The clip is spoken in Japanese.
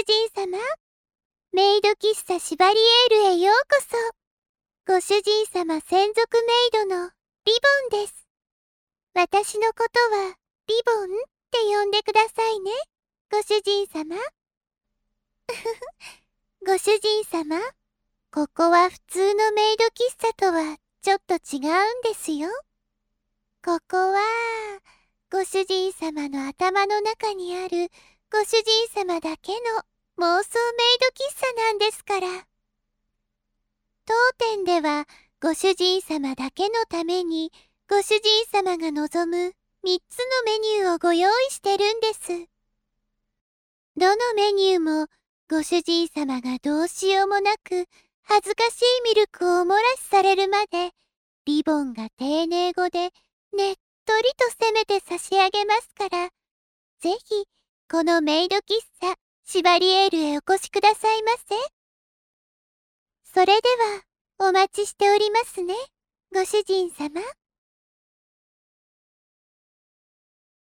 人様、メイド喫茶シバリエールへようこそ。ご主人様専属メイドのリボンです。私のことはリボンって呼んでくださいね、ご主人様。ご主人様、ここは普通のメイド喫茶とはちょっと違うんですよ。ここは、ご主人様の頭の中にあるご主人様だけの妄想メイド喫茶なんですから。当店ではご主人様だけのためにご主人様が望む3つのメニューをご用意してるんです。どのメニューもご主人様がどうしようもなく恥ずかしいミルクをお漏らしされるまで、リボンが丁寧語でねっとりと攻めて差し上げますから、ぜひこのメイド喫茶シバリエールへお越しくださいませ。それではお待ちしておりますね、ご主人様。